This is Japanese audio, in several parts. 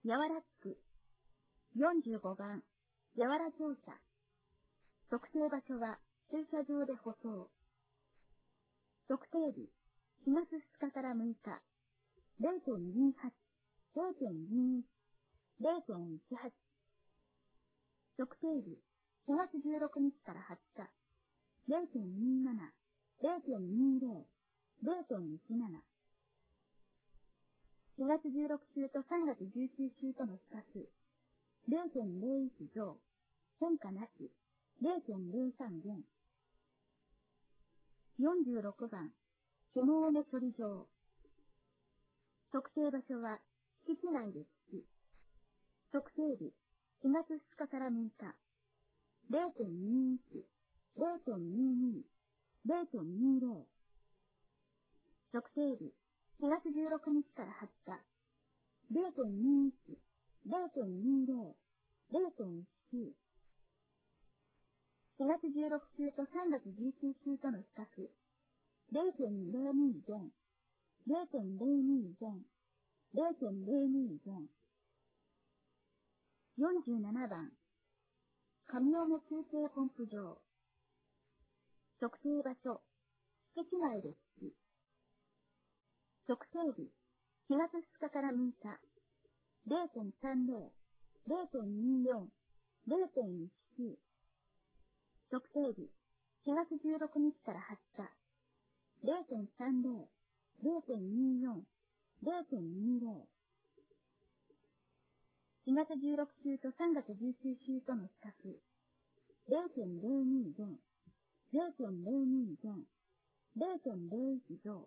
やわらつく。45番、やわら乗車。特定場所は駐車場で舗装。特定日、4月2日から6日。0.28、0.21、0.18。特定日、4月16日から20日。0.27、0.20、0.17。4月16週と3月19週との比較。0.01 増。変化なし。0.03 減。46番。ひも埋め処理場。特定場所は敷地内で敷。特定日。4月2日から6日。0.21、0.22、0.20。特定日。4月16日から20日。0.21、0.20、0.19。4月16週と3月19週との比較。0.02 減、0.02減、0.02減。47番。上尾の中継ポンプ場。特定場所。敷地内で敷。特定日。4月2日から6日。0.30、0.24、0.19。特定日。4月16日から20日。0.30、0.24、0.20。4月16週と3月19週との比較。0.02減、0.02減、0.01増。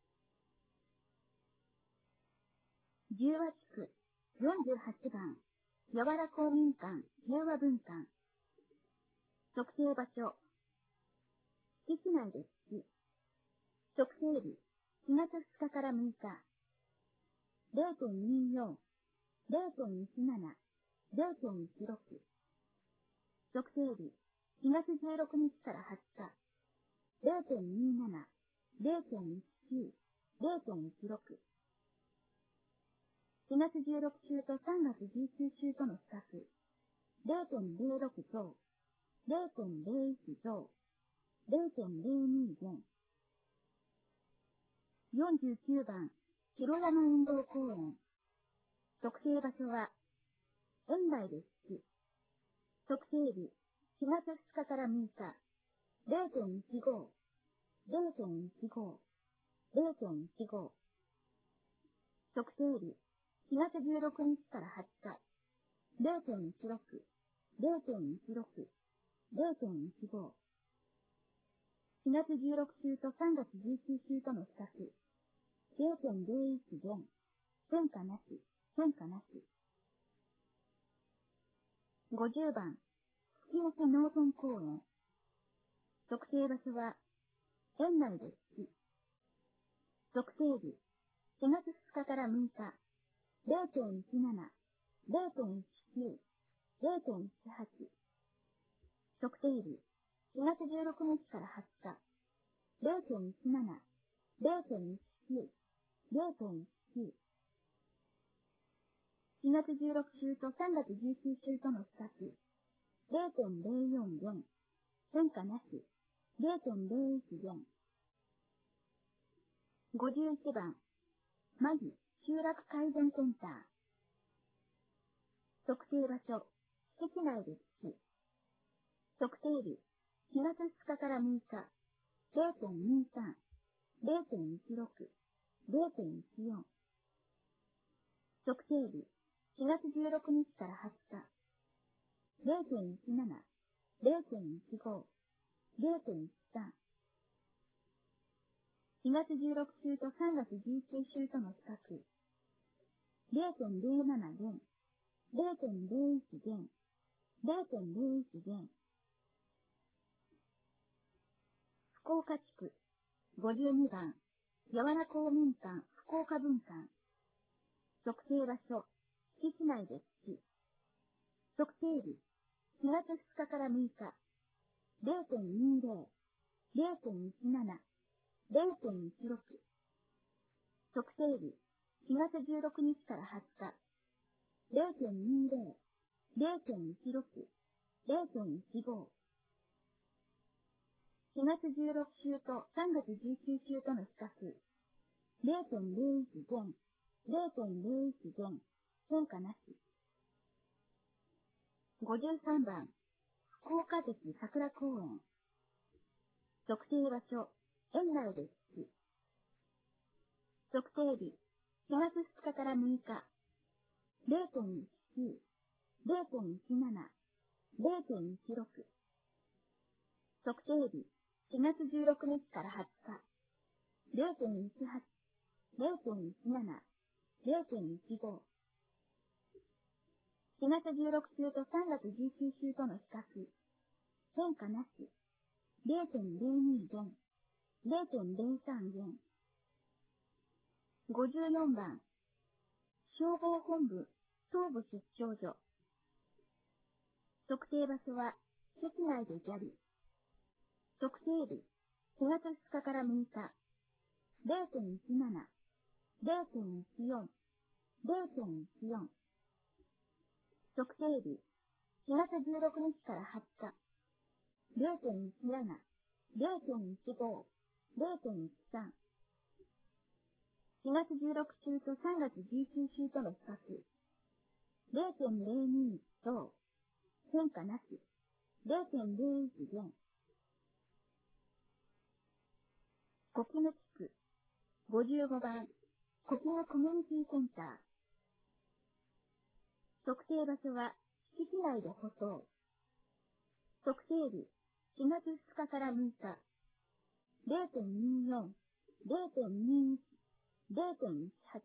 十和地区48番。やわら公民館、平和文館。特定場所。敷地内で敷。特定日。4月2日から6日。0.24、0.17、0.16。特定日。4月16日から20日。0.27、0.19、0.16。4月16週と3月19週との比較。0.06 増、0.01 増、0.02減。49番、広山運動公園。特定場所は、園内で敷。特定日、4月2日から6日。0.15、0.15、0.15。特定日、4月16日から20日。0.16、0.16、0.15。4月16週と3月19週との比較。0.01減。変化なし、変化なし。50番。月寄せ農村公園。特定場所は、園内で敷。特定日。4月2日から6日。0.17、0.19、0.18。特定日。4月16日から20日。0.17、0.19、0.19。4月16週と3月19週との比較。0.04 減。変化なし。0.01減。51番。マギ集落改善センター。特定場所。敷地内で敷。特定日。4月2日から6日。0.23、0.16、0.14。特定日。4月16日から20日。0.17、0.15、0.13。4月16週と3月19週との比較。0.07 減、0.01 減、0.01減。福岡地区52番。やわら公民館、福岡文館。特定場所。敷地内で敷。特定日。4月2日から6日。0.20、0.17、0.16。特定日。4月16日から20日。 0.20、0.16、0.15。4月16週と3月19週との比較。0.01 減、0.01減、変化なし。53番、福岡関桜公園。測定場所、園内で地。測定日、4月2日から6日。0.19、0.17、0.16。測定日、4月16日から20日。0.18、0.17、0.15。4月16週と3月19週との比較。変化なし。0.02 減。0.03減。54番。消防本部、東部出張所。測定場所は、敷地内で砂利。測定日、4月2日から6日。0.17、0.14、0.14。測定日、4月16日から20日。0.17、0.15、0.13。4月16週と3月19週との比較。0.02 増。変化なし。0.01減。小絹地区。55番。小絹コミュニティセンター。測定場所は、敷地内で舗装。測定日、4月2日から6日。0.24、0.21、0.18。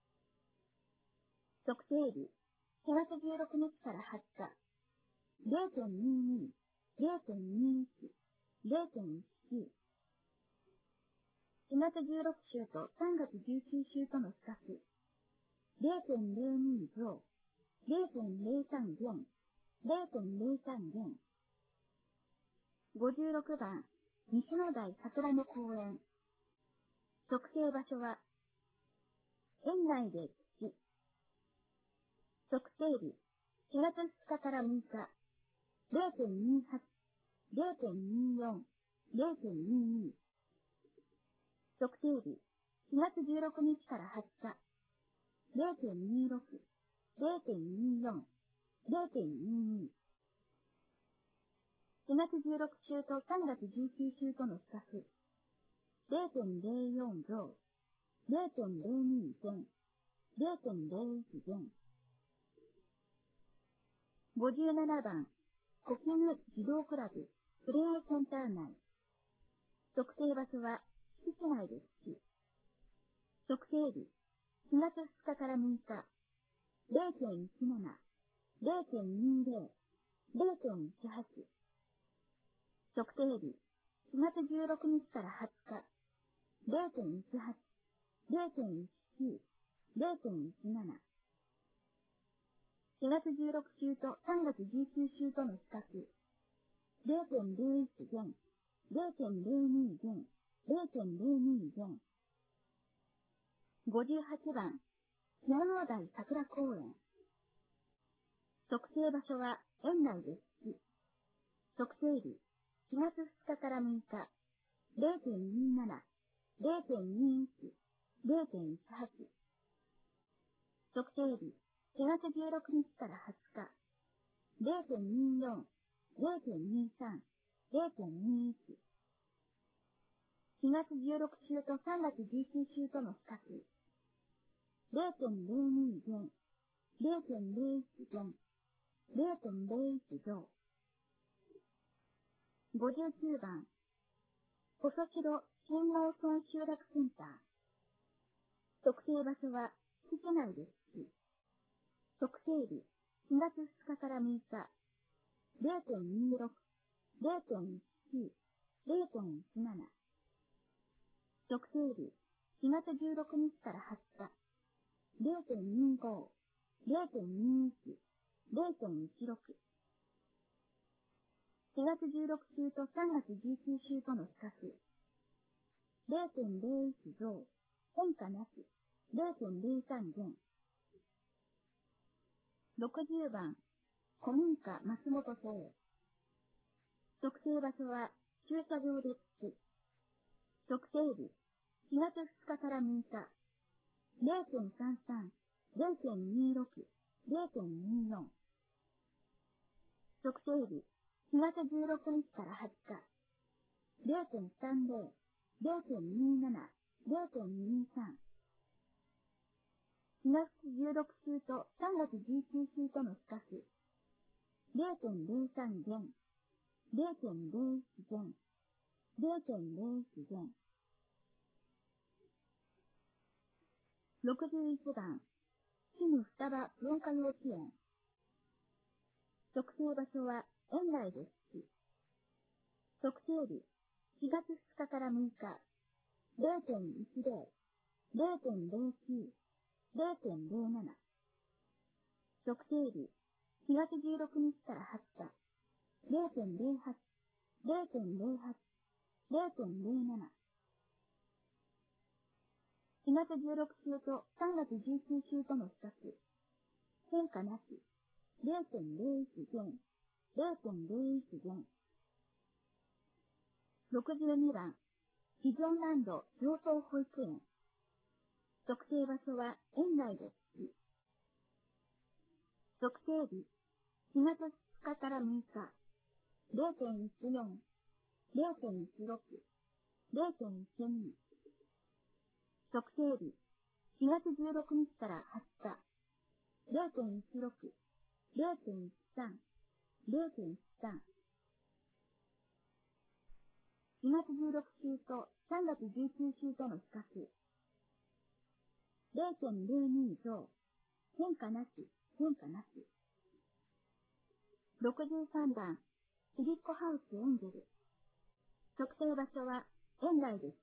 測定日、4月16日から20日。0.22、0.21、0.19。4月16週と3月19週との比較。0.02 増。0.03減。0.03減。56番、西野台桜の公園。測定場所は、園内で土。測定日、4月2日から6日。0.28、0.24、0.22。測定日、4月16日から20日。0.26、0.24、0.22。4月16週と3月19週との比較。0.04 増。0.02減。0.01減。57番、小絹児童クラブ、プレイセンター内。測定場所は、敷地内で土。測定日、4月2日から6日。0.17、0.20、0.18。測定日、4月16日から20日。0.18、0.19、0.17。4月16週と3月19週との比較。0.01減、0.02減、0.02減。58番、平野台桜公園。測定場所は園内で土。測定日、4月2日から6日。0.27、0.21、0.18。測定日、4月16日から20日。0.24、0.23、0.21。4月16週と3月19週との比較。0.02減、0.01減、0.01増。59番、細白新農村集落センター。測定場所は敷地内で土。測定日、4月2日から6日。0.26、0.19、0.17。測定日、4月16日から20日。0.25、0.21、0.16。4月16週と3月19週との比較。0.01 増。変化なし。0.03減。 60番、古民家松本荘。特定場所は駐車場でつく。特定日、4月2日から6日。0.33、0.26、0.24。特定日、4月16日から20日。0.30、0.27、0.23。4月16週と3月19週との比較。0.03減、0.01減、0.01減。61番、新双葉文化幼稚園。特定場所は園内です。特定日、4月2日から6日。0.10、0.09、0.07。特定日、4月16日から20日。0.08、0.08、0.07。4月16週と3月19週との比較。変化なし。0.01減。0.01減。62番。ビジョンランド上等保育園。特定場所は園内です。特定日。4月2日から6日。0.14、0.16、0.12。特定日、4月16日から20日。0.16、0.13、0.13。4月16週と3月19週との比較。0.02増。変化なし、変化なし。63番、ちびっこハウスエンジェル。特定場所は園内です。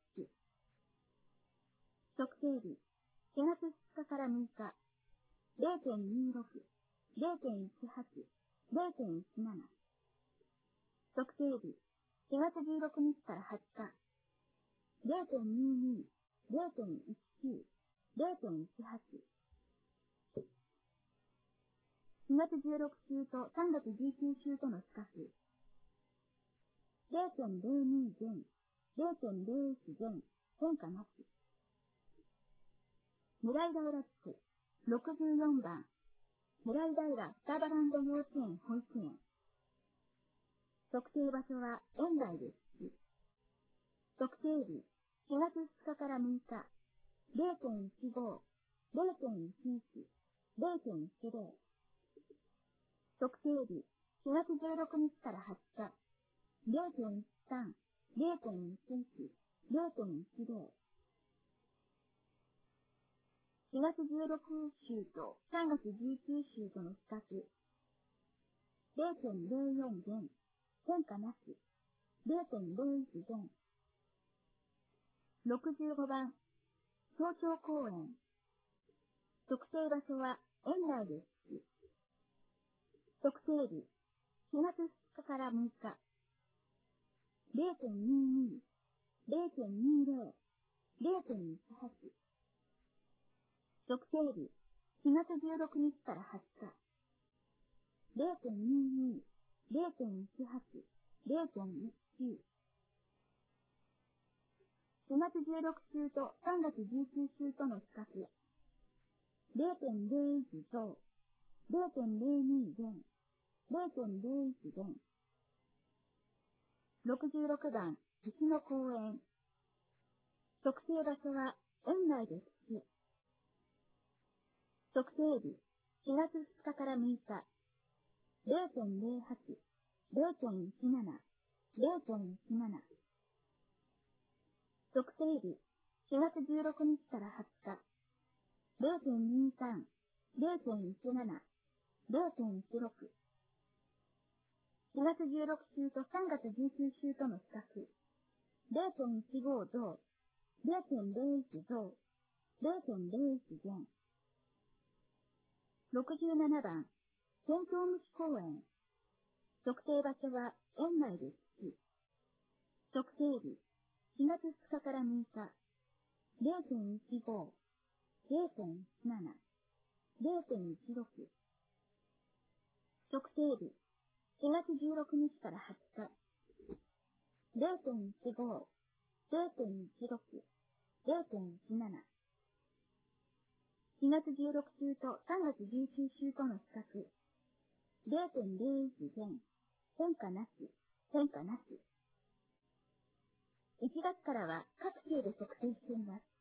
特定日、4月2日から6日。0.26、0.18、0.17。特定日、4月16日から20日。0.22、0.19、0.18。4月16週と3月19週との比較。0.02減、0.01減、変化なし。村井平地区、64番。村井平双葉ランド幼稚園保育園。特定場所は園内です。特定日、4月2日から6日。0.15、0.11、0.10。特定日、4月16日から20日。0.13、0.11、0.10。4月16週と3月19週との比較。0.04減。変化なし。0.01減。65番。早朝公園。特定場所は園内です。特定日。4月2日から6日。0.22、0.20、0.18。特定日、4月16日から20日。0.22、0.18、0.19。4月16週と3月19週との比較。0.01増、0.02減、0.01減。66番、石の公園。特定場所は園内です。特定日、4月2日から6日。0.08、0.17、0.17。特定日、4月16日から20日。0.23、0.17、0.16。4月16週と3月19週との比較。0.15増、0.01増、0.01減。67番、テントウムシ公園。特定場所は園内です。特定日、4月2日から6日。0.15、0.17、0.16。 特定日、4月16日から20日。0.15、0.16、0.17。4月16週と3月19週との比較。0.01減、変化なし、変化なし。1月からは各週で測定しています。